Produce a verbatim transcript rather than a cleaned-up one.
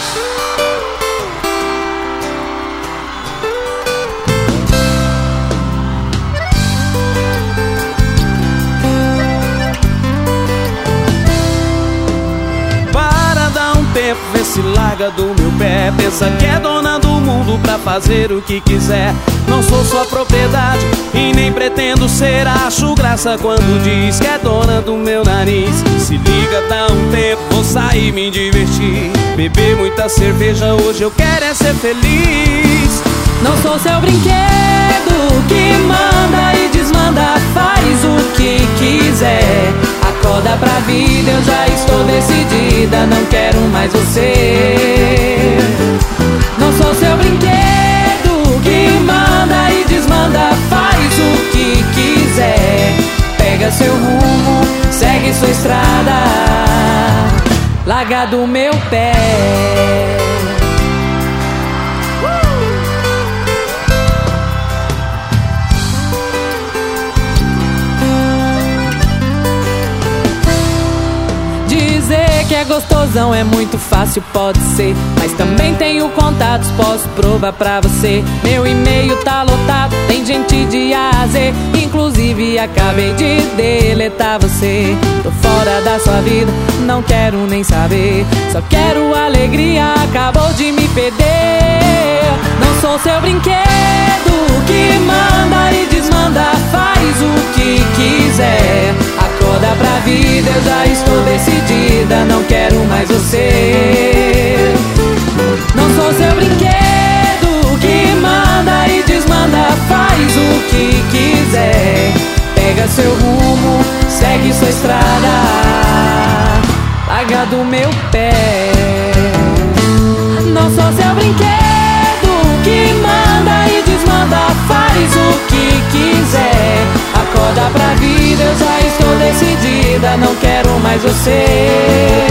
Vê se larga do meu pé. Pensa que é dona do mundo pra fazer o que quiser. Não sou sua propriedade e nem pretendo ser. Acho graça quando diz que é dona do meu nariz. Se liga, dá um tempo, vou sair me divertir. Beber muita cerveja, hoje eu quero é ser feliz. Não sou seu brinquedo que manda e desmanda, faz o que quiser. Acorda pra vida, eu já estou decidida, não quero mais você. Não sou seu brinquedo que manda e desmanda, faz o que quiser. Pega seu rumo, segue sua estrada, larga do meu pé. Que é gostosão, é muito fácil, pode ser, mas também tenho contatos, posso provar pra você. Meu e-mail tá lotado, tem gente de A a Z, inclusive acabei de deletar você. Tô fora da sua vida, não quero nem saber, só quero alegria, acabou de me perder. Não sou seu brinquedo que manda e desmanda, faz o que quiser. Acorda pra vida, eu já estou decidida, não quero mais você. Não sou seu brinquedo que manda e desmanda, faz o que quiser. Pega seu rumo, segue sua estrada, larga do meu pé. Não sou seu brinquedo que manda e desmanda, faz o que quiser. Acorda pra vida, eu já estou decidida, não quero mais você.